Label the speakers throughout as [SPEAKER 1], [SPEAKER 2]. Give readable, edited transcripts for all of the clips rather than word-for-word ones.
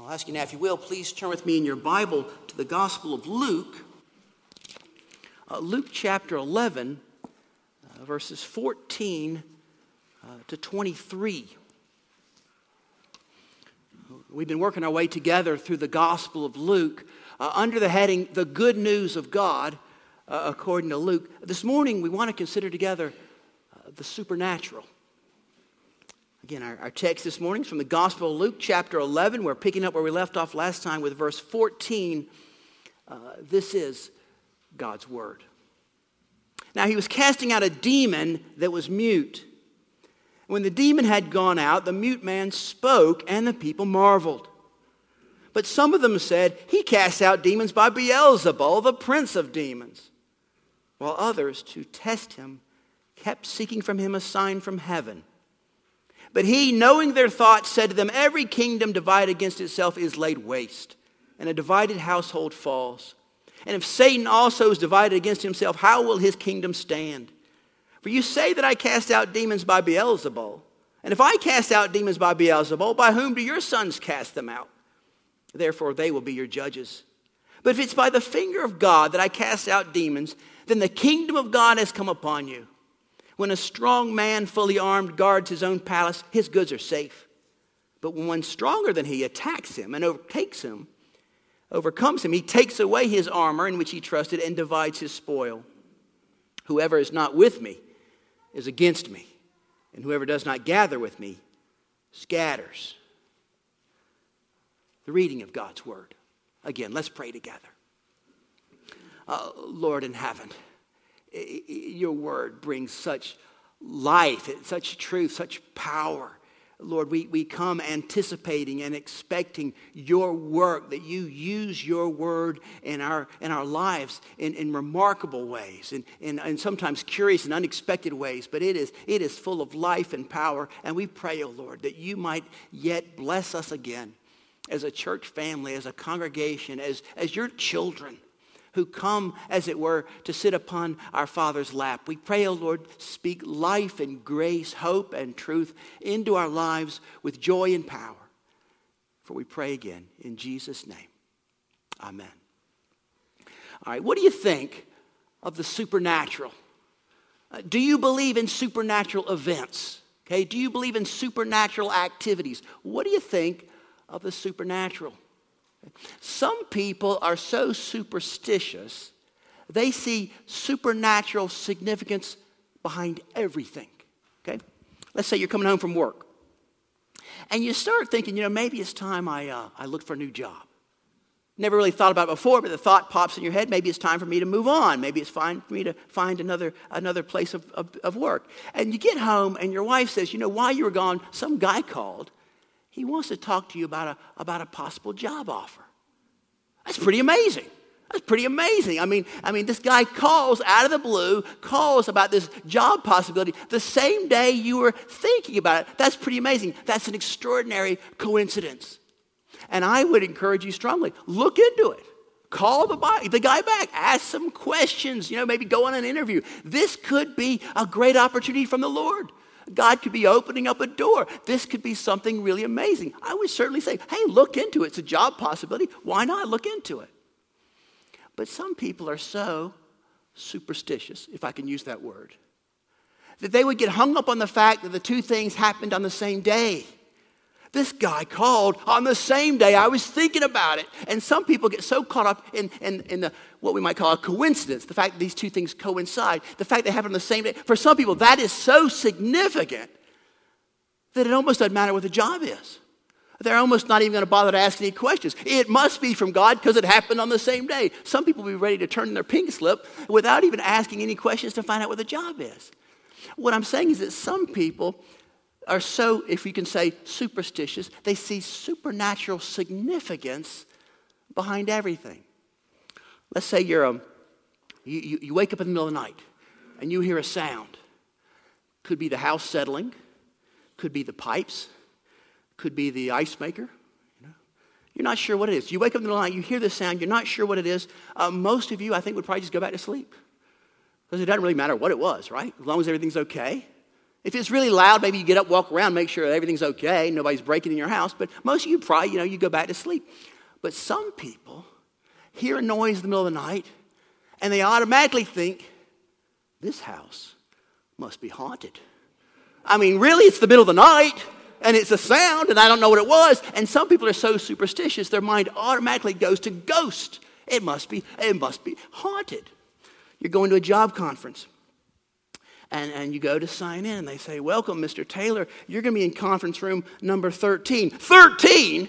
[SPEAKER 1] I'll ask you now, if you will, please turn with me in your Bible to the Gospel of Luke. Luke chapter 11, verses 14 to 23. We've been working our way together through the Gospel of Luke under the heading, The Good News of God, according to Luke. This morning, we want to consider together the supernatural. Again, our text this morning is from the Gospel of Luke, chapter 11. We're picking up where we left off last time with verse 14. This is God's Word. Now, he was casting out a demon that was mute. When the demon had gone out, the mute man spoke, and the people marveled. But some of them said, he casts out demons by Beelzebul, the prince of demons. While others, to test him, kept seeking from him a sign from heaven. But he, knowing their thoughts, said to them, every kingdom divided against itself is laid waste, and a divided household falls. And if Satan also is divided against himself, how will his kingdom stand? For you say that I cast out demons by Beelzebul. And if I cast out demons by Beelzebul, by whom do your sons cast them out? Therefore they will be your judges. But if it's by the finger of God that I cast out demons, then the kingdom of God has come upon you. When a strong man fully armed guards his own palace, his goods are safe. But when one stronger than he attacks him and overcomes him, he takes away his armor in which he trusted and divides his spoil. Whoever is not with me is against me, and whoever does not gather with me scatters. The reading of God's Word. Again, let's pray together. Lord in heaven, your Word brings such life, such truth, such power. Lord, we come anticipating and expecting your work, that you use your word in our lives in remarkable ways, and sometimes curious and unexpected ways, but it is full of life and power. And we pray, oh Lord, that you might yet bless us again as a church family, as a congregation, as your children who come, as it were, to sit upon our Father's lap. We pray, O Lord, speak life and grace, hope and truth into our lives with joy and power. For we pray again in Jesus' name. Amen. All right, what do you think of the supernatural? Do you believe in supernatural events? Okay, do you believe in supernatural activities? What do you think of the supernatural? Some people are so superstitious, they see supernatural significance behind everything. Okay? Let's say you're coming home from work, and you start thinking, maybe it's time I look for a new job. Never really thought about it before, but the thought pops in your head, maybe it's time for me to move on. Maybe it's fine for me to find another place of work. And you get home, and your wife says, while you were gone, some guy called. He wants to talk to you about a possible job offer. That's pretty amazing. That's pretty amazing. I mean, this guy calls out of the blue, calls about this job possibility the same day you were thinking about it. That's pretty amazing. That's an extraordinary coincidence. And I would encourage you strongly, look into it. Call the guy back. Ask some questions. Maybe go on an interview. This could be a great opportunity from the Lord. God could be opening up a door. This could be something really amazing. I would certainly say, hey, look into it. It's a job possibility. Why not look into it? But some people are so superstitious, if I can use that word, that they would get hung up on the fact that the two things happened on the same day. This guy called on the same day. I was thinking about it. And some people get so caught up in the what we might call a coincidence, the fact that these two things coincide, the fact they happen on the same day. For some people, that is so significant that it almost doesn't matter what the job is. They're almost not even going to bother to ask any questions. It must be from God because it happened on the same day. Some people will be ready to turn in their pink slip without even asking any questions to find out what the job is. What I'm saying is that some people are so, if you can say, superstitious. They see supernatural significance behind everything. Let's say you wake up in the middle of the night and you hear a sound. Could be the house settling. Could be the pipes. Could be the ice maker. You're not sure what it is. You wake up in the middle of the night, you hear this sound, you're not sure what it is. Most of you, I think, would probably just go back to sleep. Because it doesn't really matter what it was, right? As long as everything's okay. If it's really loud, maybe you get up, walk around, make sure everything's okay, nobody's breaking in your house. But most of you probably, you go back to sleep. But some people hear a noise in the middle of the night, and they automatically think, this house must be haunted. I mean, really, it's the middle of the night, and it's a sound, and I don't know what it was. And some people are so superstitious, their mind automatically goes to ghost. It must be haunted. You're going to a job conference, and you go to sign in, and they say, welcome, Mr. Taylor. You're going to be in conference room number 13. 13?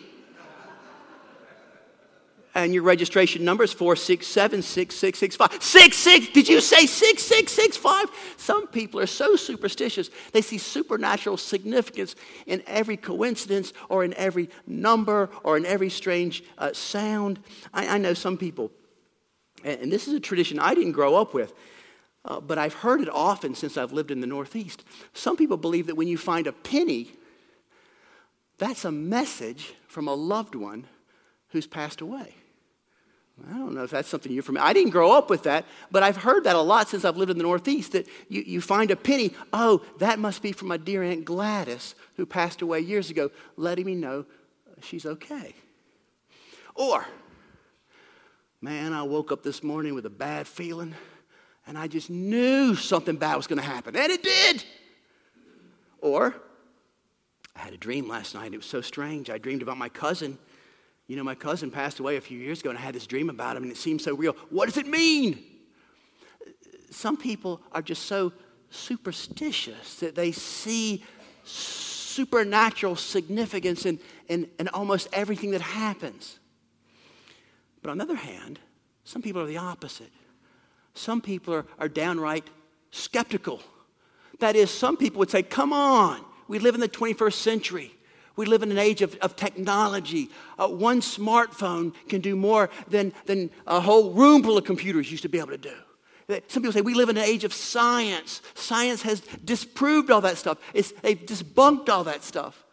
[SPEAKER 1] And your registration number is 4676665. 66, did you say 6665? Some people are so superstitious, they see supernatural significance in every coincidence or in every number or in every strange sound. I know some people, and this is a tradition I didn't grow up with, but I've heard it often since I've lived in the Northeast. Some people believe that when you find a penny, that's a message from a loved one who's passed away. I don't know if that's something you're familiar. I didn't grow up with that, but I've heard that a lot since I've lived in the Northeast, that you find a penny, oh, that must be from my dear Aunt Gladys who passed away years ago, letting me know she's okay. Or, man, I woke up this morning with a bad feeling, and I just knew something bad was going to happen, and it did. Or, I had a dream last night. It was so strange. I dreamed about my cousin. My cousin passed away a few years ago, and I had this dream about him, and it seemed so real. What does it mean? Some people are just so superstitious that they see supernatural significance in almost everything that happens. But on the other hand, some people are the opposite. Some people are downright skeptical. That is, some people would say, come on, we live in the 21st century. We live in an age of technology. One smartphone can do more than a whole room full of computers used to be able to do. Some people say we live in an age of science. Science has disproved all that stuff. They've debunked all that stuff.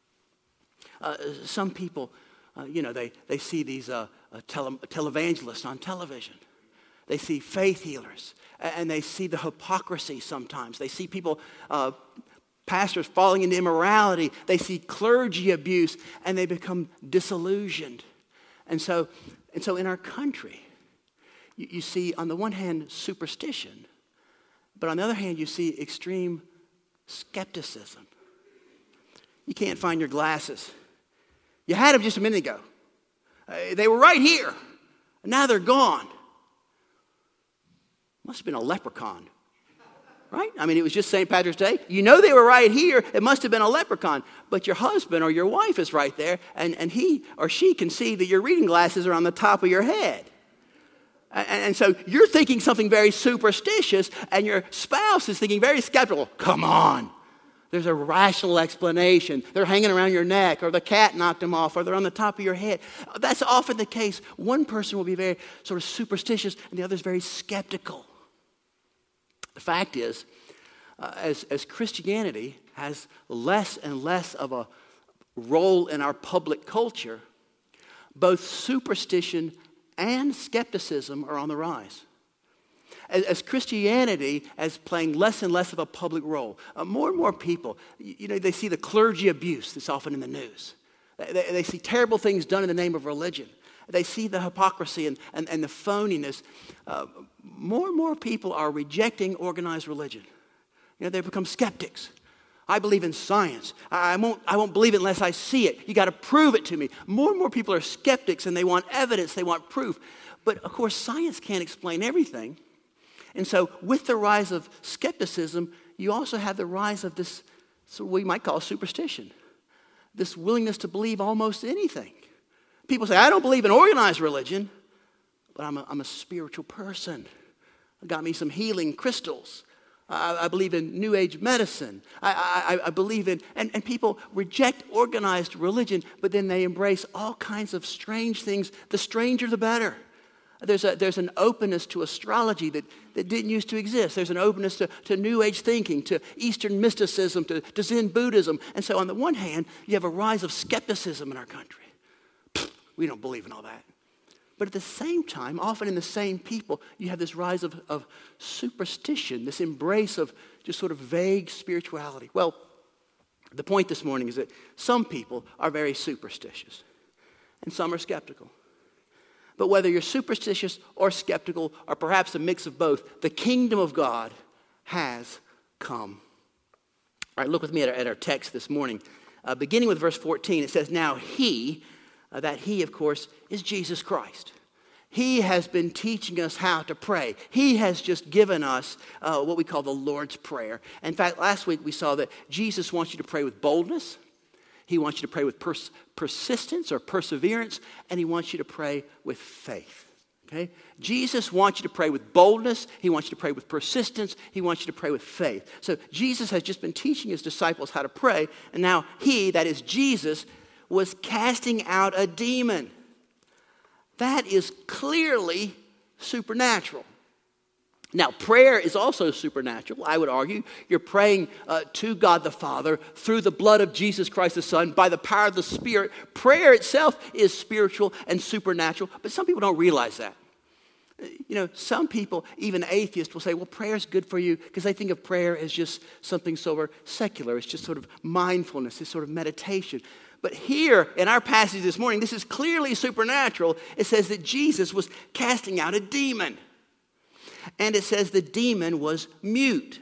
[SPEAKER 1] Some people, they see these televangelists on television. They see faith healers, and they see the hypocrisy sometimes. They see people... pastors falling into immorality. They see clergy abuse, and they become disillusioned. And so in our country, you see, on the one hand, superstition, but on the other hand, you see extreme skepticism. You can't find your glasses. You had them just a minute ago. They were right here, and now they're gone. Must have been a leprechaun. Right? I mean, it was just St. Patrick's Day. You know they were right here. It must have been a leprechaun. But your husband or your wife is right there, and he or she can see that your reading glasses are on the top of your head. And so you're thinking something very superstitious, and your spouse is thinking very skeptical. Come on. There's a rational explanation. They're hanging around your neck, or the cat knocked them off, or they're on the top of your head. That's often the case. One person will be very sort of superstitious, and the other is very skeptical. The fact is, as Christianity has less and less of a role in our public culture, both superstition and skepticism are on the rise. As Christianity is playing less and less of a public role, more and more people, they see the clergy abuse that's often in the news. They see terrible things done in the name of religion. They see the hypocrisy and the phoniness. More and more people are rejecting organized religion. They become skeptics. I believe in science. I won't believe it unless I see it. You got to prove it to me. More and more people are skeptics, and they want evidence. They want proof. But of course, science can't explain everything. And so, with the rise of skepticism, you also have the rise of this, so we might call superstition. This willingness to believe almost anything. People say, I don't believe in organized religion, but I'm a spiritual person. I got me some healing crystals. I believe in New Age medicine. I believe in, and people reject organized religion, but then they embrace all kinds of strange things. The stranger, the better. There's an openness to astrology that didn't used to exist. There's an openness to New Age thinking, to Eastern mysticism, to Zen Buddhism. And so on the one hand, you have a rise of skepticism in our country. We don't believe in all that. But at the same time, often in the same people, you have this rise of superstition, this embrace of just sort of vague spirituality. Well, the point this morning is that some people are very superstitious, and some are skeptical. But whether you're superstitious or skeptical, or perhaps a mix of both, the kingdom of God has come. All right, look with me at our text this morning. Beginning with verse 14, it says, now he, that he, of course, is Jesus Christ. He has been teaching us how to pray. He has just given us what we call the Lord's Prayer. In fact, last week we saw that Jesus wants you to pray with boldness. He wants you to pray with persistence or perseverance, and he wants you to pray with faith. Okay? Jesus wants you to pray with boldness. He wants you to pray with persistence. He wants you to pray with faith. So Jesus has just been teaching his disciples how to pray, and now he, that is Jesus, was casting out a demon. That is clearly supernatural. Now, prayer is also supernatural, I would argue. You're praying to God the Father through the blood of Jesus Christ the Son by the power of the Spirit. Prayer itself is spiritual and supernatural, but some people don't realize that. You know, some people, even atheists, will say, well, prayer is good for you because they think of prayer as just something sort of secular. It's just sort of mindfulness, it's sort of meditation. But here in our passage this morning, this is clearly supernatural. It says that Jesus was casting out a demon. And it says the demon was mute.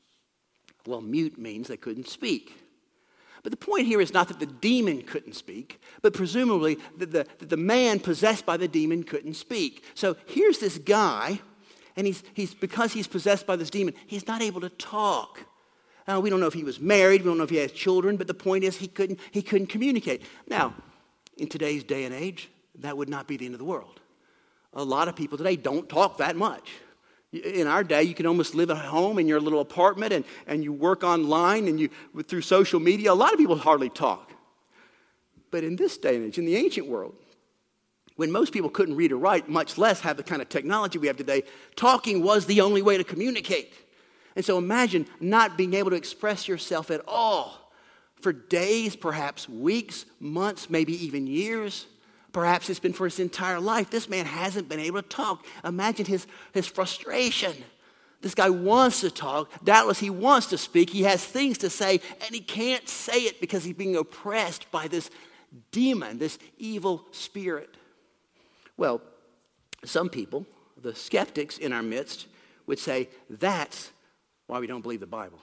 [SPEAKER 1] Well, mute means they couldn't speak. But the point here is not that the demon couldn't speak, but presumably that the man possessed by the demon couldn't speak. So here's this guy, and he's because he's possessed by this demon, he's not able to talk. We don't know if he was married, we don't know if he has children, but the point is he couldn't communicate. Now, in today's day and age, that would not be the end of the world. A lot of people today don't talk that much. In our day, you can almost live at home in your little apartment and you work online and through social media. A lot of people hardly talk. But in this day and age, in the ancient world, when most people couldn't read or write, much less have the kind of technology we have today, talking was the only way to communicate. And so imagine not being able to express yourself at all for days, perhaps weeks, months, maybe even years. Perhaps it's been for his entire life. This man hasn't been able to talk. Imagine his frustration. This guy wants to talk. Doubtless he wants to speak. He has things to say, and he can't say it because he's being oppressed by this demon, this evil spirit. Well, some people, the skeptics in our midst, would say that's why we don't believe the Bible.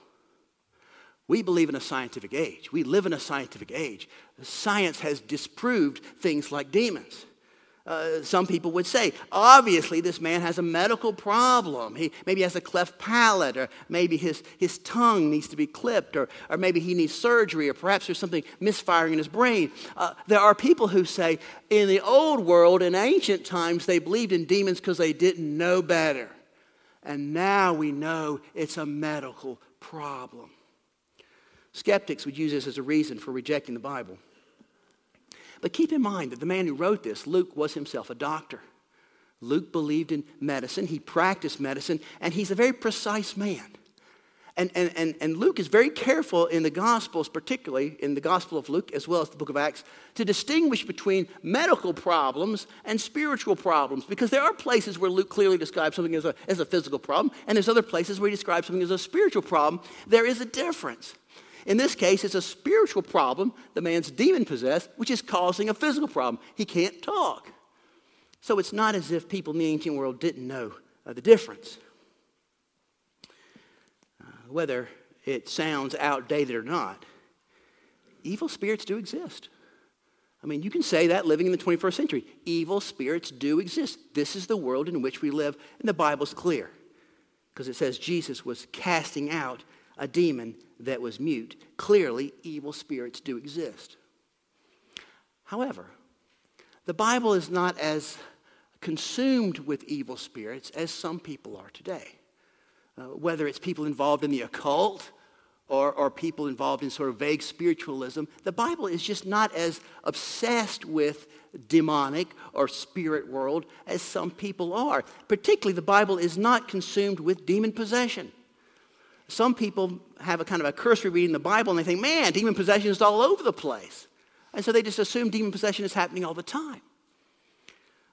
[SPEAKER 1] We believe in a scientific age. We live in a scientific age. Science has disproved things like demons. Some people would say, obviously this man has a medical problem. He maybe has a cleft palate, or maybe his tongue needs to be clipped, or maybe he needs surgery, or perhaps there's something misfiring in his brain. There are people who say, in the old world, in ancient times, they believed in demons because they didn't know better. And now we know it's a medical problem. Skeptics would use this as a reason for rejecting the Bible. But keep in mind that the man who wrote this, Luke, was himself a doctor. Luke believed in medicine. He practiced medicine, and he's a very precise man. And Luke is very careful in the Gospels, particularly in the Gospel of Luke as well as the book of Acts, to distinguish between medical problems and spiritual problems, because there are places where Luke clearly describes something as a physical problem, and there's other places where he describes something as a spiritual problem. There is a difference. In this case, it's a spiritual problem, the man's demon-possessed, which is causing a physical problem. He can't talk. So it's not as if people in the ancient world didn't know the difference. Whether it sounds outdated or not, evil spirits do exist. I mean, you can say that living in the 21st century. Evil spirits do exist. This is the world in which we live, and the Bible's clear, because it says Jesus was casting out a demon that was mute. Clearly, evil spirits do exist. However, the Bible is not as consumed with evil spirits as some people are today. Whether it's people involved in the occult or people involved in sort of vague spiritualism, the Bible is just not as obsessed with demonic or spirit world as some people are. Particularly, the Bible is not consumed with demon possession. Some people have a kind of a cursory reading the Bible and they think, man, demon possession is all over the place. And so they just assume demon possession is happening all the time.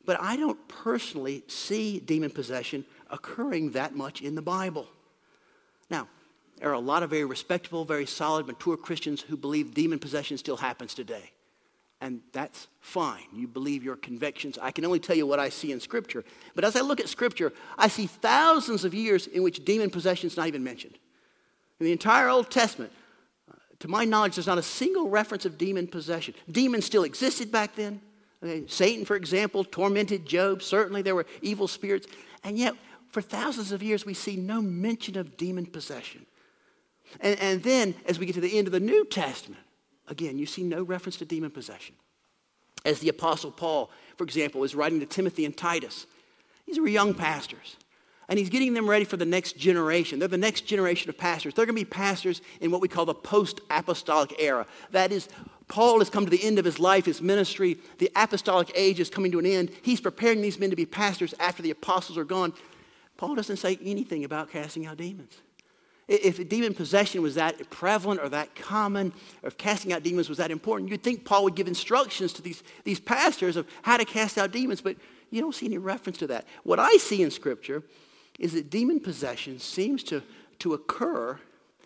[SPEAKER 1] But I don't personally see demon possession occurring that much in the Bible. Now, there are a lot of very respectable, very solid, mature Christians who believe demon possession still happens today. And that's fine. You believe your convictions. I can only tell you what I see in Scripture. But as I look at Scripture, I see thousands of years in which demon possession is not even mentioned. In the entire Old Testament, to my knowledge, there's not a single reference of demon possession. Demons still existed back then. Okay, Satan, for example, tormented Job. Certainly there were evil spirits. And yet, for thousands of years, we see no mention of demon possession. And then, as we get to the end of the New Testament, again, you see no reference to demon possession. As the Apostle Paul, for example, is writing to Timothy and Titus. These were young pastors. And he's getting them ready for the next generation. They're the next generation of pastors. They're going to be pastors in what we call the post-apostolic era. That is, Paul has come to the end of his life, his ministry. The apostolic age is coming to an end. He's preparing these men to be pastors after the apostles are gone. Paul doesn't say anything about casting out demons. If demon possession was that prevalent or that common, or if casting out demons was that important, you'd think Paul would give instructions to these pastors of how to cast out demons, but you don't see any reference to that. What I see in Scripture is that demon possession seems to occur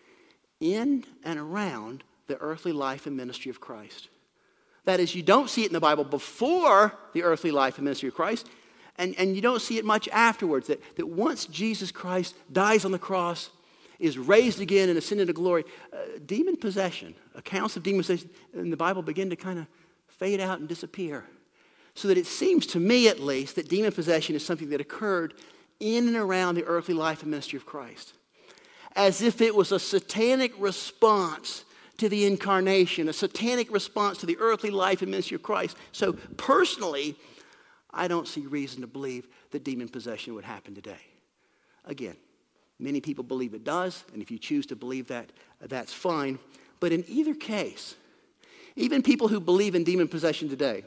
[SPEAKER 1] in and around the earthly life and ministry of Christ. That is, you don't see it in the Bible before the earthly life and ministry of Christ, and you don't see it much afterwards, that once Jesus Christ dies on the cross, is raised again and ascended to glory, demon possession, accounts of demon possession in the Bible begin to kind of fade out and disappear. So that it seems to me at least that demon possession is something that occurred in and around the earthly life and ministry of Christ. As if it was a satanic response to the incarnation, a satanic response to the earthly life and ministry of Christ. So personally, I don't see reason to believe that demon possession would happen today. Again, many people believe it does, and if you choose to believe that, that's fine. But in either case, even people who believe in demon possession today,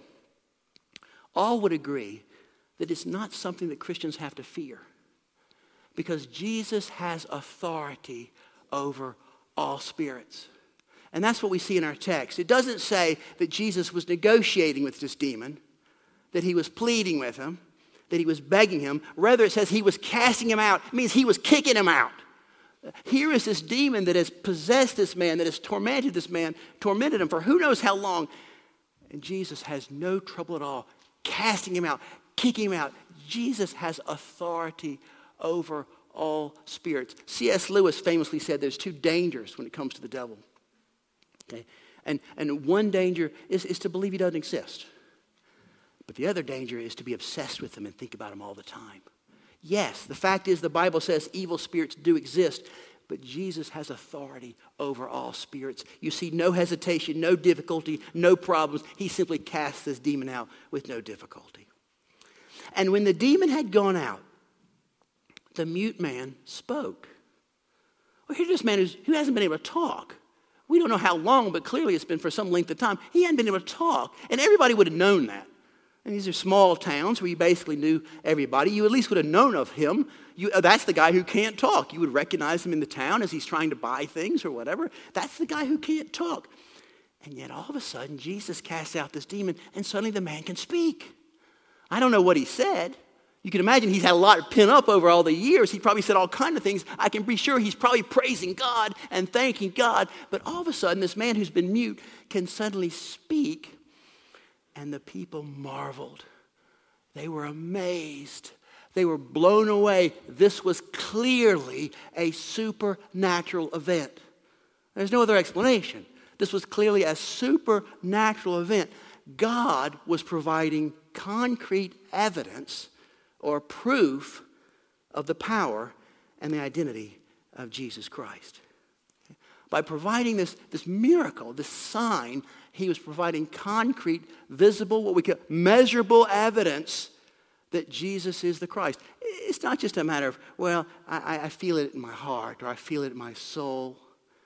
[SPEAKER 1] all would agree that it's not something that Christians have to fear, because Jesus has authority over all spirits. And that's what we see in our text. It doesn't say that Jesus was negotiating with this demon, that he was pleading with him, that he was begging him. Rather, it says he was casting him out. It means he was kicking him out. Here is this demon that has possessed this man, that has tormented this man, tormented him for who knows how long. And Jesus has no trouble at all casting him out, kicking him out. Jesus has authority over all spirits. C.S. Lewis famously said there's two dangers when it comes to the devil. Okay? And one danger is to believe he doesn't exist. But the other danger is to be obsessed with him and think about him all the time. Yes, the fact is the Bible says evil spirits do exist, but Jesus has authority over all spirits. You see no hesitation, no difficulty, no problems. He simply casts this demon out with no difficulty. And when the demon had gone out, the mute man spoke. Well, here's this man who hasn't been able to talk. We don't know how long, but clearly it's been for some length of time. He hadn't been able to talk, and everybody would have known that. And these are small towns where you basically knew everybody. You at least would have known of him. That's the guy who can't talk. You would recognize him in the town as he's trying to buy things or whatever. That's the guy who can't talk. And yet all of a sudden, Jesus casts out this demon, and suddenly the man can speak. I don't know what he said. You can imagine he's had a lot pent up over all the years. He probably said all kinds of things. I can be sure he's probably praising God and thanking God. But all of a sudden, this man who's been mute can suddenly speak. And the people marveled. They were amazed. They were blown away. This was clearly a supernatural event. There's no other explanation. This was clearly a supernatural event. God was providing concrete evidence or proof of the power and the identity of Jesus Christ. By providing this miracle, this sign, he was providing concrete, visible, what we call measurable evidence that Jesus is the Christ. It's not just a matter of, well, I feel it in my heart or I feel it in my soul.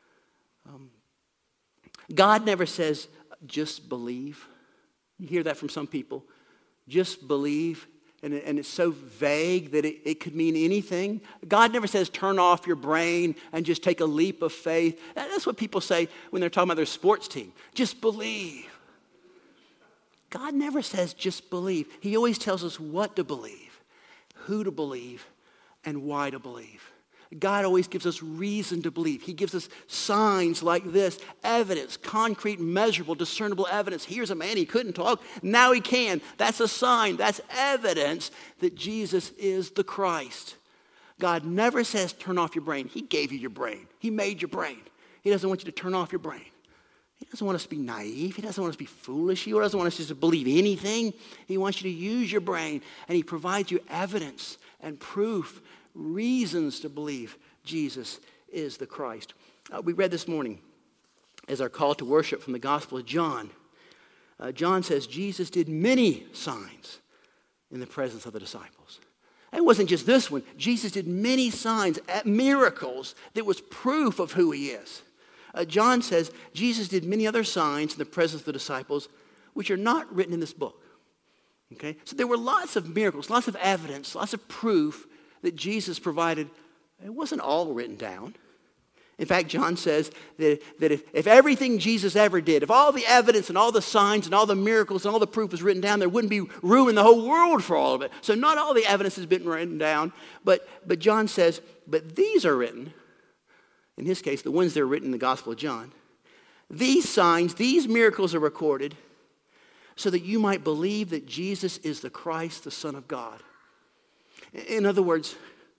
[SPEAKER 1] God never says, just believe. You hear that from some people. Just believe. And it's so vague that it could mean anything. God never says turn off your brain and just take a leap of faith. That's what people say when they're talking about their sports team. Just believe. God never says just believe. He always tells us what to believe, who to believe, and why to believe. God always gives us reason to believe. He gives us signs like this, evidence, concrete, measurable, discernible evidence. Here's a man, he couldn't talk, now he can. That's a sign, that's evidence that Jesus is the Christ. God never says turn off your brain. He gave you your brain. He made your brain. He doesn't want you to turn off your brain. He doesn't want us to be naive. He doesn't want us to be foolish. He doesn't want us just to believe anything. He wants you to use your brain, and he provides you evidence and proof, reasons to believe Jesus is the Christ. We read this morning as our call to worship from the Gospel of John. John says Jesus did many signs in the presence of the disciples. It wasn't just this one. Jesus did many signs, miracles that was proof of who he is. John says Jesus did many other signs in the presence of the disciples, which are not written in this book. Okay? So there were lots of miracles, lots of evidence, lots of proof that Jesus provided. It wasn't all written down. In fact, John says that if everything Jesus ever did, if all the evidence and all the signs and all the miracles and all the proof was written down, there wouldn't be room in the whole world for all of it. So not all the evidence has been written down, but John says, but these are written, in his case, the ones that are written in the Gospel of John. These signs, these miracles are recorded so that you might believe that Jesus is the Christ, the Son of God. In other words,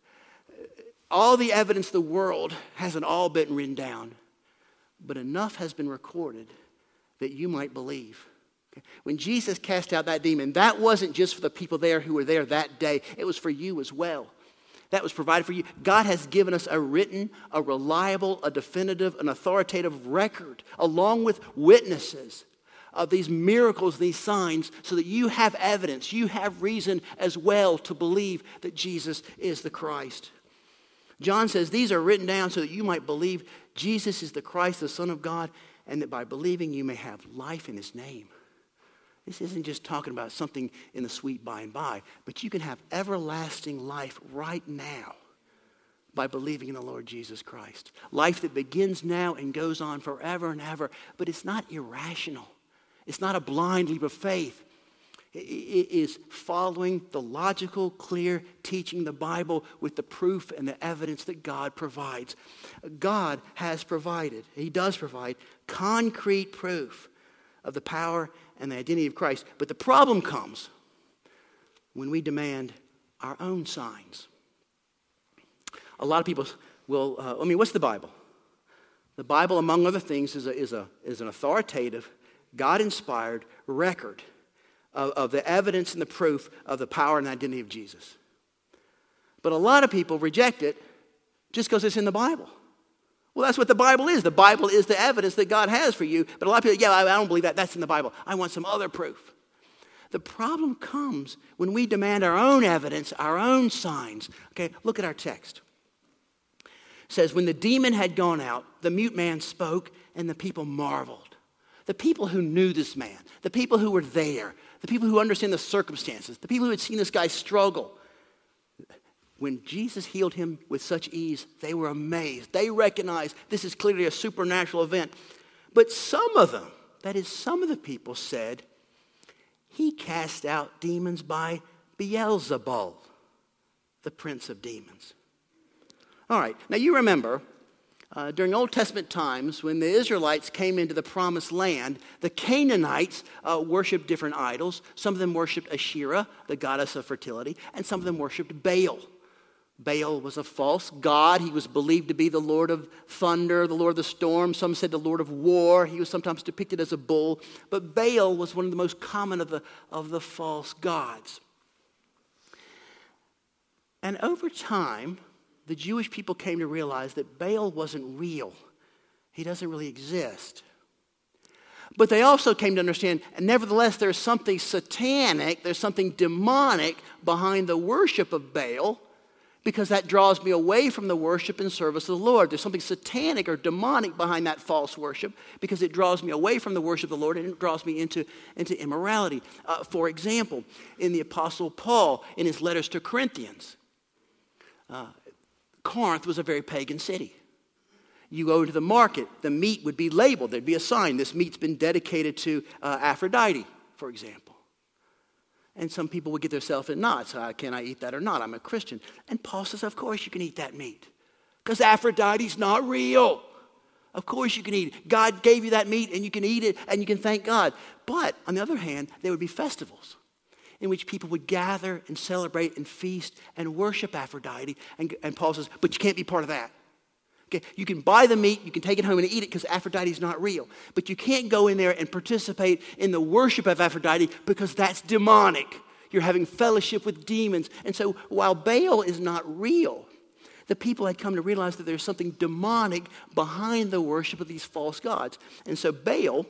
[SPEAKER 1] all the evidence of the world hasn't all been written down, but enough has been recorded that you might believe. Okay? When Jesus cast out that demon, that wasn't just for the people there who were there that day. It was for you as well. That was provided for you. God has given us a written, a reliable, a definitive, an authoritative record, along with witnesses of these miracles, these signs, so that you have evidence, you have reason as well to believe that Jesus is the Christ. John says these are written down so that you might believe Jesus is the Christ, the Son of God, and that by believing you may have life in his name. This isn't just talking about something in the sweet by and by, but you can have everlasting life right now by believing in the Lord Jesus Christ. Life that begins now and goes on forever and ever, but it's not irrational. It's not a blind leap of faith. It is following the logical, clear teaching of the Bible with the proof and the evidence that God provides. God has provided, he does provide, concrete proof of the power and the identity of Christ. But the problem comes when we demand our own signs. A lot of people will, what's the Bible? The Bible, among other things, is an authoritative, God-inspired record of the evidence and the proof of the power and the identity of Jesus. But a lot of people reject it just because it's in the Bible. Well, that's what the Bible is. The Bible is the evidence that God has for you. But a lot of people, I don't believe that. That's in the Bible. I want some other proof. The problem comes when we demand our own evidence, our own signs. Okay, look at our text. It says, when the demon had gone out, the mute man spoke, and the people marveled. The people who knew this man, the people who were there, the people who understand the circumstances, the people who had seen this guy struggle. When Jesus healed him with such ease, they were amazed. They recognized this is clearly a supernatural event. But some of them, that is, some of the people said, he cast out demons by Beelzebul, the prince of demons. All right, now you remember, during Old Testament times, when the Israelites came into the promised land, the Canaanites worshipped different idols. Some of them worshipped Asherah, the goddess of fertility, and some of them worshipped Baal. Baal was a false god. He was believed to be the Lord of thunder, the Lord of the storm. Some said the Lord of war. He was sometimes depicted as a bull. But Baal was one of the most common of the false gods. And over time, the Jewish people came to realize that Baal wasn't real. He doesn't really exist. But they also came to understand, and nevertheless, there's something satanic, there's something demonic behind the worship of Baal, because that draws me away from the worship and service of the Lord. There's something satanic or demonic behind that false worship, because it draws me away from the worship of the Lord and it draws me into immorality. For example, in the Apostle Paul, in his letters to Corinthians, Corinth was a very pagan city. You go to the market, the meat would be labeled. There'd be a sign, this meat's been dedicated to Aphrodite, for example. And some people would get themselves in knots. Can I eat that or not? I'm a Christian. And Paul says, of course you can eat that meat. Because Aphrodite's not real. Of course you can eat it. God gave you that meat and you can eat it and you can thank God. But on the other hand, there would be festivals in which people would gather and celebrate and feast and worship Aphrodite. And Paul says, but you can't be part of that. Okay, you can buy the meat, you can take it home and eat it because Aphrodite is not real. But you can't go in there and participate in the worship of Aphrodite because that's demonic. You're having fellowship with demons. And so while Baal is not real, the people had come to realize that there's something demonic behind the worship of these false gods. And so Baal,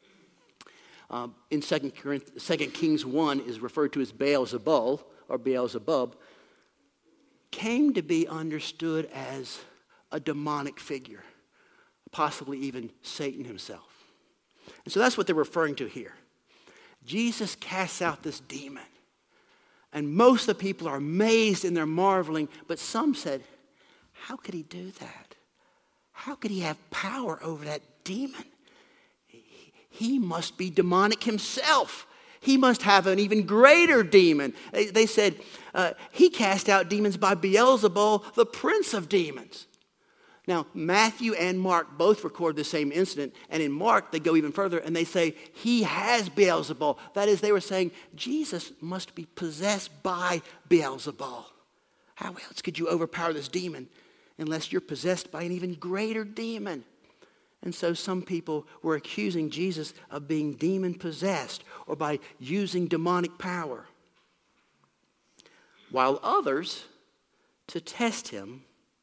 [SPEAKER 1] in 2 Kings 1, is referred to as Baal-zebul or Beelzebub, came to be understood as a demonic figure, possibly even Satan himself. And so that's what they're referring to here. Jesus casts out this demon. And most of the people are amazed and they're marveling, but some said, how could he do that? How could he have power over that demon? He must be demonic himself. He must have an even greater demon. They said, he cast out demons by Beelzebul, the prince of demons. Now, Matthew and Mark both record the same incident. And in Mark, they go even further and they say, he has Beelzebul. That is, they were saying, Jesus must be possessed by Beelzebul. How else could you overpower this demon unless you're possessed by an even greater demon? And so some people were accusing Jesus of being demon-possessed or by using demonic power. While others, to test him,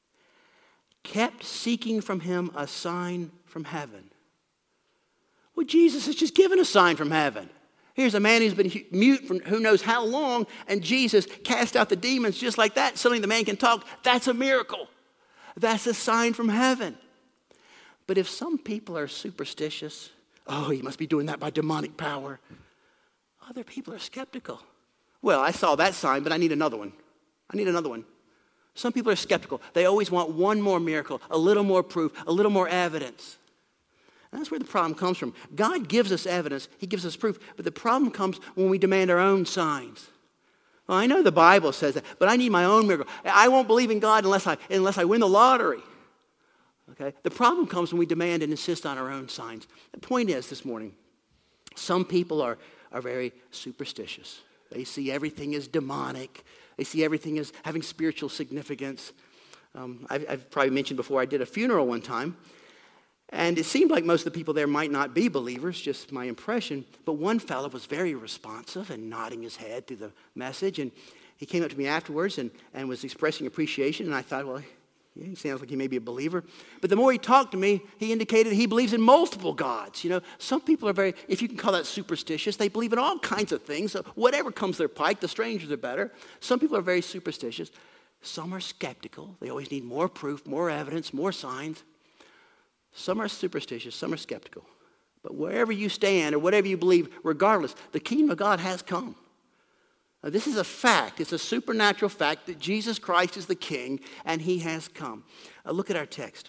[SPEAKER 1] kept seeking from him a sign from heaven. Well, Jesus has just given a sign from heaven. Here's a man who's been mute for who knows how long, and Jesus cast out the demons just like that. Suddenly the man can talk. That's a miracle. That's a sign from heaven. But if some people are superstitious, oh, he must be doing that by demonic power. Other people are skeptical. Well, I saw that sign, but I need another one. I need another one. Some people are skeptical. They always want one more miracle, a little more proof, a little more evidence. And that's where the problem comes from. God gives us evidence. He gives us proof. But the problem comes when we demand our own signs. Well, I know the Bible says that, but I need my own miracle. I won't believe in God unless I win the lottery. Okay? The problem comes when we demand and insist on our own signs. The point is this morning, some people are very superstitious. They see everything as demonic. They see everything as having spiritual significance. I've probably mentioned before, I did a funeral one time. And it seemed like most of the people there might not be believers, just my impression. But one fellow was very responsive and nodding his head through the message. And he came up to me afterwards and was expressing appreciation. And I thought, well, yeah, he sounds like he may be a believer. But the more he talked to me, he indicated he believes in multiple gods. You know, some people are very, if you can call that superstitious, they believe in all kinds of things. So whatever comes their pike, the strangers are better. Some people are very superstitious. Some are skeptical. They always need more proof, more evidence, more signs. Some are superstitious, some are skeptical. But wherever you stand or whatever you believe, regardless, the kingdom of God has come. Now, this is a fact. It's a supernatural fact that Jesus Christ is the King and he has come. Look at our text.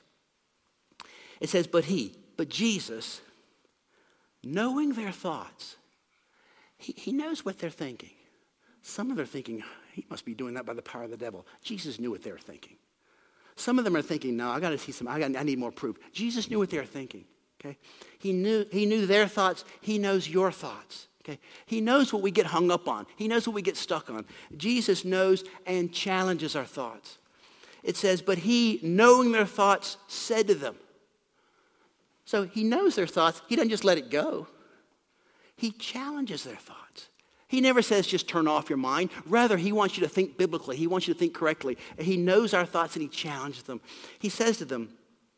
[SPEAKER 1] It says, but Jesus, knowing their thoughts, he knows what they're thinking. Some of them are thinking, he must be doing that by the power of the devil. Jesus knew what they were thinking. Some of them are thinking, no, I need more proof. Jesus knew what they were thinking. Okay? He knew their thoughts. He knows your thoughts. Okay? He knows what we get hung up on. He knows what we get stuck on. Jesus knows and challenges our thoughts. It says, but he, knowing their thoughts, said to them. So he knows their thoughts. He doesn't just let it go. He challenges their thoughts. He never says just turn off your mind. Rather, he wants you to think biblically. He wants you to think correctly. He knows our thoughts and he challenges them. He says to them,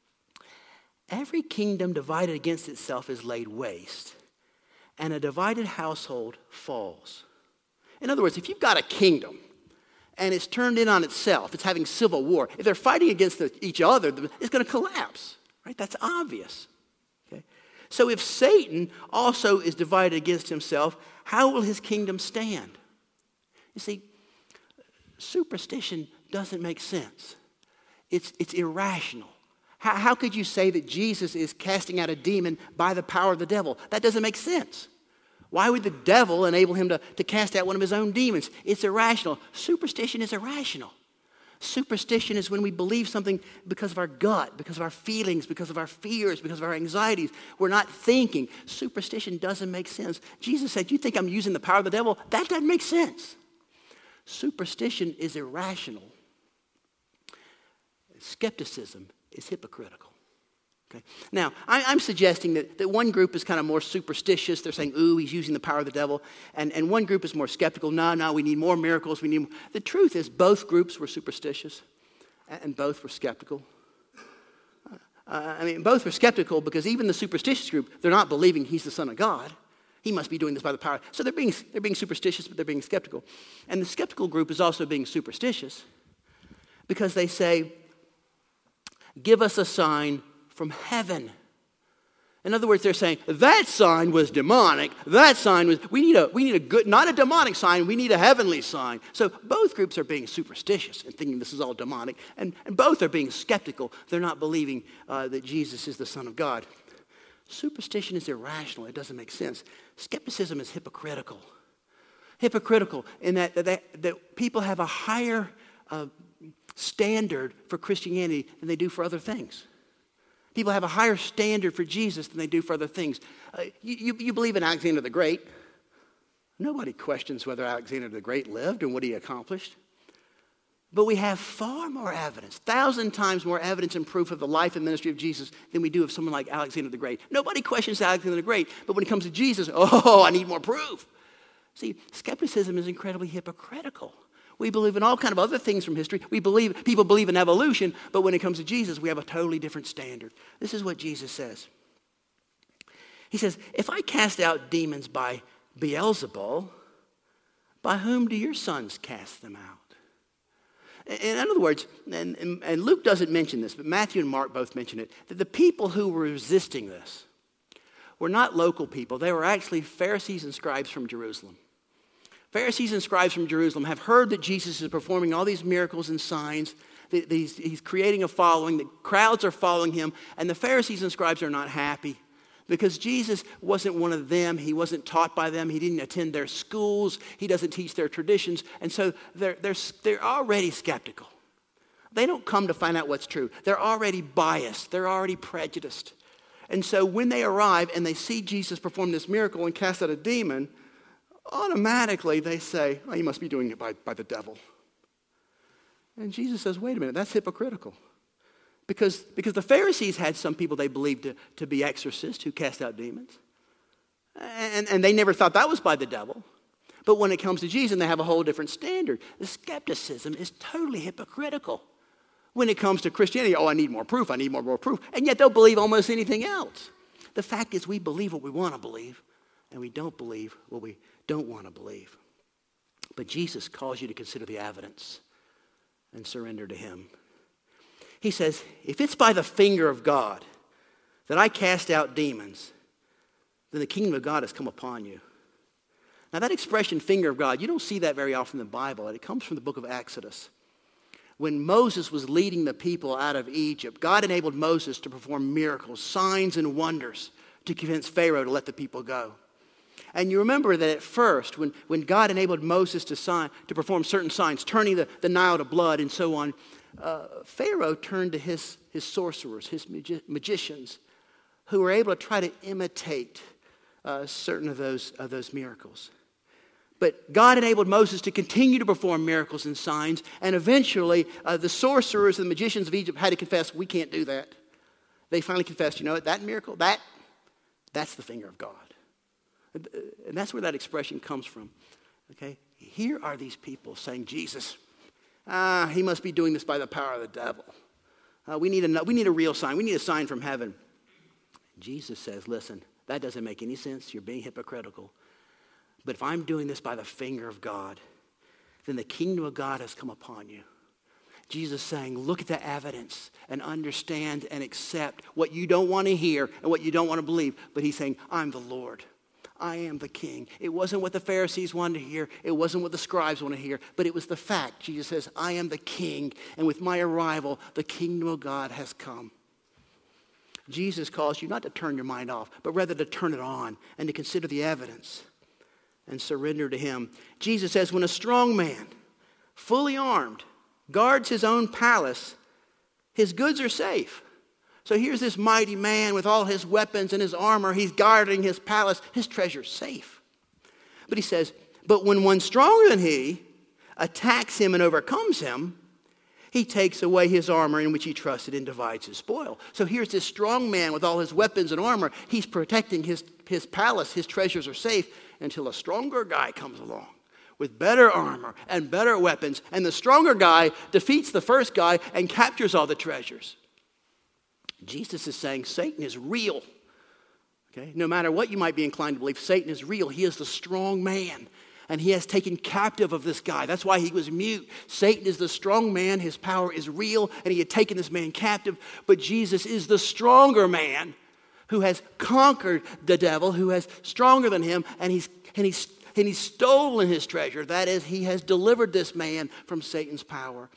[SPEAKER 1] every kingdom divided against itself is laid waste, and a divided household falls. In other words, if you've got a kingdom and it's turned in on itself, it's having civil war, if they're fighting against each other, it's going to collapse. Right? That's obvious. Okay? So if Satan also is divided against himself, how will his kingdom stand? You see, superstition doesn't make sense. It's irrational. How could you say that Jesus is casting out a demon by the power of the devil? That doesn't make sense. Why would the devil enable him to cast out one of his own demons? It's irrational. Superstition is irrational. Superstition is when we believe something because of our gut, because of our feelings, because of our fears, because of our anxieties. We're not thinking. Superstition doesn't make sense. Jesus said, you think I'm using the power of the devil? That doesn't make sense. Superstition is irrational. Skepticism is hypocritical. Okay. Now, I'm suggesting that one group is kind of more superstitious. They're saying, ooh, he's using the power of the devil. And one group is more skeptical. No, we need more miracles. We need more. The truth is both groups were superstitious and both were skeptical. Both were skeptical because even the superstitious group, they're not believing he's the Son of God. He must be doing this by the power. So they're being superstitious, but they're being skeptical. And the skeptical group is also being superstitious because they say, give us a sign from heaven. In other words, they're saying that sign was demonic. That sign was, we need a good, not a demonic sign, we need a heavenly sign. So both groups are being superstitious and thinking this is all demonic, and both are being skeptical. They're not believing that Jesus is the Son of God. Superstition is irrational. It doesn't make sense. Skepticism is hypocritical. Hypocritical in that people have a higher standard for Christianity than they do for other things. People have a higher standard for Jesus than they do for other things. You believe in Alexander the Great. Nobody questions whether Alexander the Great lived and what he accomplished. But we have far more evidence, 1,000 times more evidence and proof of the life and ministry of Jesus than we do of someone like Alexander the Great. Nobody questions Alexander the Great, but when it comes to Jesus, I need more proof. See, skepticism is incredibly hypocritical. We believe in all kind of other things from history. People believe in evolution, but when it comes to Jesus, we have a totally different standard. This is what Jesus says. He says, if I cast out demons by Beelzebul, by whom do your sons cast them out? In other words, and Luke doesn't mention this, but Matthew and Mark both mention it, that the people who were resisting this were not local people. They were actually Pharisees and scribes from Jerusalem. Pharisees and scribes from Jerusalem have heard that Jesus is performing all these miracles and signs. He's creating a following. The crowds are following him. And the Pharisees and scribes are not happy because Jesus wasn't one of them. He wasn't taught by them. He didn't attend their schools. He doesn't teach their traditions. And so they're already skeptical. They don't come to find out what's true. They're already biased. They're already prejudiced. And so when they arrive and they see Jesus perform this miracle and cast out a demon, automatically they say, you must be doing it by the devil. And Jesus says, wait a minute, that's hypocritical. Because the Pharisees had some people they believed to be exorcists who cast out demons. And they never thought that was by the devil. But when it comes to Jesus, they have a whole different standard. The skepticism is totally hypocritical. When it comes to Christianity, I need more proof, I need more proof. And yet they'll believe almost anything else. The fact is we believe what we want to believe, and we don't believe what we don't want to believe. But Jesus calls you to consider the evidence and surrender to him. He says, if it's by the finger of God that I cast out demons, then the kingdom of God has come upon you. Now that expression, finger of God, you don't see that very often in the Bible. It comes from the book of Exodus. When Moses was leading the people out of Egypt, God enabled Moses to perform miracles, signs and wonders to convince Pharaoh to let the people go. And you remember that at first, when God enabled Moses to perform certain signs, turning the Nile to blood and so on, Pharaoh turned to his sorcerers, his magicians, who were able to try to imitate certain of those miracles. But God enabled Moses to continue to perform miracles and signs, and eventually the sorcerers and the magicians of Egypt had to confess, we can't do that. They finally confessed, you know what, that miracle, that's the finger of God. And that's where that expression comes from. Okay? Here are these people saying, Jesus, he must be doing this by the power of the devil. We need a real sign. We need a sign from heaven. Jesus says, listen, that doesn't make any sense. You're being hypocritical. But if I'm doing this by the finger of God, then the kingdom of God has come upon you. Jesus saying, look at the evidence and understand and accept what you don't want to hear and what you don't want to believe. But he's saying, I'm the Lord. I am the king. It wasn't what the Pharisees wanted to hear. It wasn't what the scribes want to hear. But it was the fact. Jesus says, I am the king. And with my arrival, the kingdom of God has come. Jesus calls you not to turn your mind off, but rather to turn it on and to consider the evidence. and surrender to him. Jesus says, when a strong man, fully armed, guards his own palace, his goods are safe. So here's this mighty man with all his weapons and his armor. He's guarding his palace. His treasure's safe. But he says, but when one stronger than he attacks him and overcomes him, he takes away his armor in which he trusted and divides his spoil. So here's this strong man with all his weapons and armor. He's protecting his palace. His treasures are safe until a stronger guy comes along with better armor and better weapons. And the stronger guy defeats the first guy and captures all the treasures. Jesus is saying Satan is real. Okay? No matter what you might be inclined to believe, Satan is real. He is the strong man. And he has taken captive of this guy. That's why he was mute. Satan is the strong man. His power is real. And he had taken this man captive. But Jesus is the stronger man who has conquered the devil, who is stronger than him. And he's stolen his treasure. That is, he has delivered this man from Satan's power.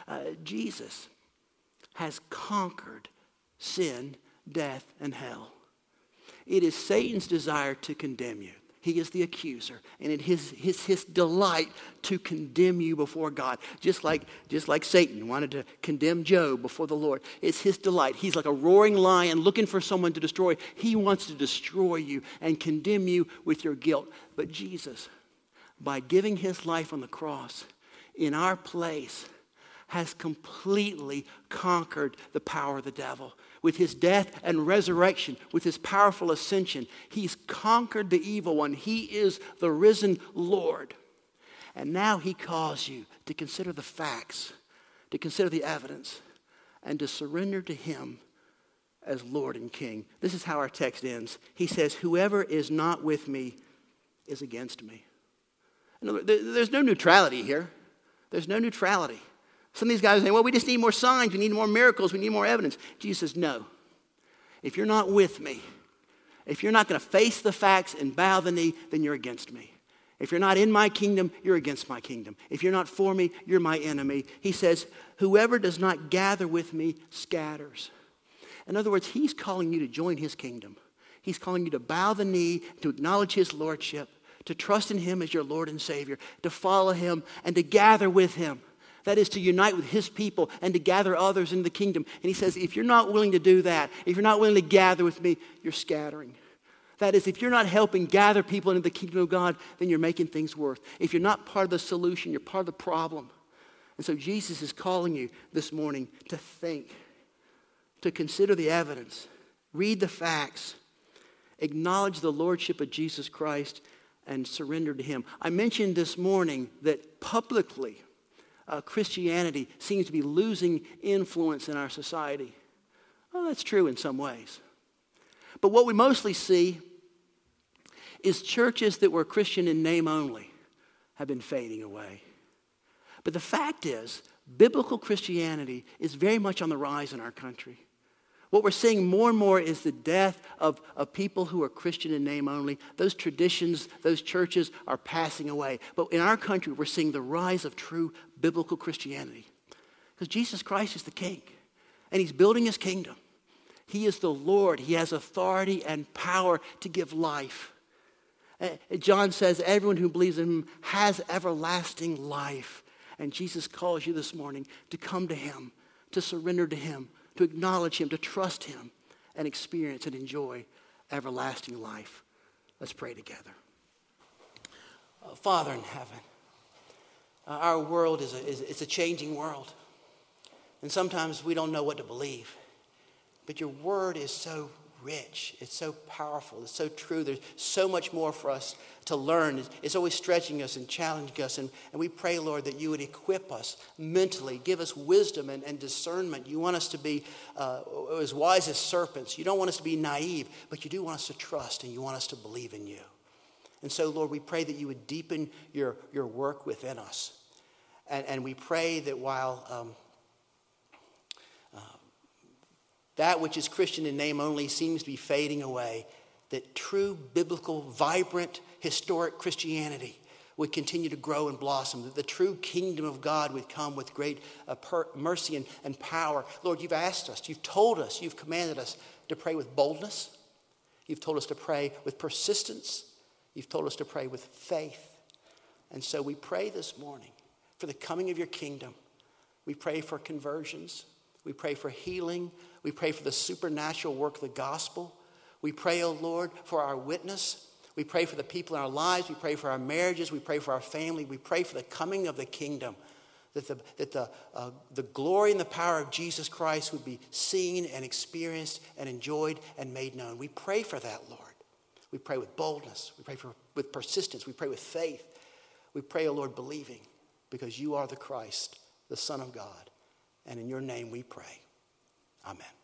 [SPEAKER 1] Jesus has conquered sin, death, and hell. It is Satan's desire to condemn you. He is the accuser, and it is his delight to condemn you before God. Just like Satan wanted to condemn Job before the Lord. It's his delight. He's like a roaring lion looking for someone to destroy. He wants to destroy you and condemn you with your guilt. But Jesus, by giving his life on the cross in our place, has completely conquered the power of the devil. With his death and resurrection, with his powerful ascension, he's conquered the evil one. He is the risen Lord. And now he calls you to consider the facts, to consider the evidence, and to surrender to him as Lord and King. This is how our text ends. He says, whoever is not with me is against me. There's no neutrality here. There's no neutrality. Some of these guys are saying, well, we just need more signs. We need more miracles. We need more evidence. Jesus says, no. If you're not with me, if you're not going to face the facts and bow the knee, then you're against me. If you're not in my kingdom, you're against my kingdom. If you're not for me, you're my enemy. He says, whoever does not gather with me scatters. In other words, he's calling you to join his kingdom. He's calling you to bow the knee, to acknowledge his lordship, to trust in him as your Lord and Savior, to follow him and to gather with him. That is to unite with his people and to gather others in the kingdom. And he says, if you're not willing to do that, if you're not willing to gather with me, you're scattering. That is, if you're not helping gather people into the kingdom of God, then you're making things worse. If you're not part of the solution, you're part of the problem. And so Jesus is calling you this morning to think, to consider the evidence, read the facts, acknowledge the lordship of Jesus Christ, and surrender to him. I mentioned this morning that publicly, Christianity seems to be losing influence in our society. Well, that's true in some ways. But what we mostly see is churches that were Christian in name only have been fading away. But the fact is, biblical Christianity is very much on the rise in our country. What we're seeing more and more is the death of people who are Christian in name only. Those traditions, those churches are passing away. But in our country, we're seeing the rise of true biblical Christianity. Because Jesus Christ is the King, and he's building his kingdom. He is the Lord. He has authority and power to give life. John says everyone who believes in him has everlasting life. And Jesus calls you this morning to come to him, to surrender to him, to acknowledge him, to trust him, and experience and enjoy everlasting life. Let's pray together. Father in heaven, our world is a changing world. And sometimes we don't know what to believe. But your word is so rich. It's so powerful. It's so true. There's so much more for us to learn. It's always stretching us and challenging us. And we pray, Lord, that you would equip us mentally, give us wisdom and discernment. You want us to be as wise as serpents. You don't want us to be naive, but you do want us to trust, and you want us to believe in you. And so, Lord, we pray that you would deepen your work within us. And we pray that while that which is Christian in name only seems to be fading away, that true, biblical, vibrant, historic Christianity would continue to grow and blossom, that the true kingdom of God would come with great mercy and power. Lord, you've asked us, you've told us, you've commanded us to pray with boldness. You've told us to pray with persistence.
[SPEAKER 2] You've told us to pray with faith. And so we pray this morning for the coming of your kingdom. We pray for conversions. We pray for healing. We pray for the supernatural work of the gospel. We pray, O Lord, for our witness. We pray for the people in our lives. We pray for our marriages. We pray for our family. We pray for the coming of the kingdom, that the glory and the power of Jesus Christ would be seen and experienced and enjoyed and made known. We pray for that, Lord. We pray with boldness. We pray with persistence. We pray with faith. We pray, O Lord, believing, because you are the Christ, the Son of God. And in your name we pray. Amen.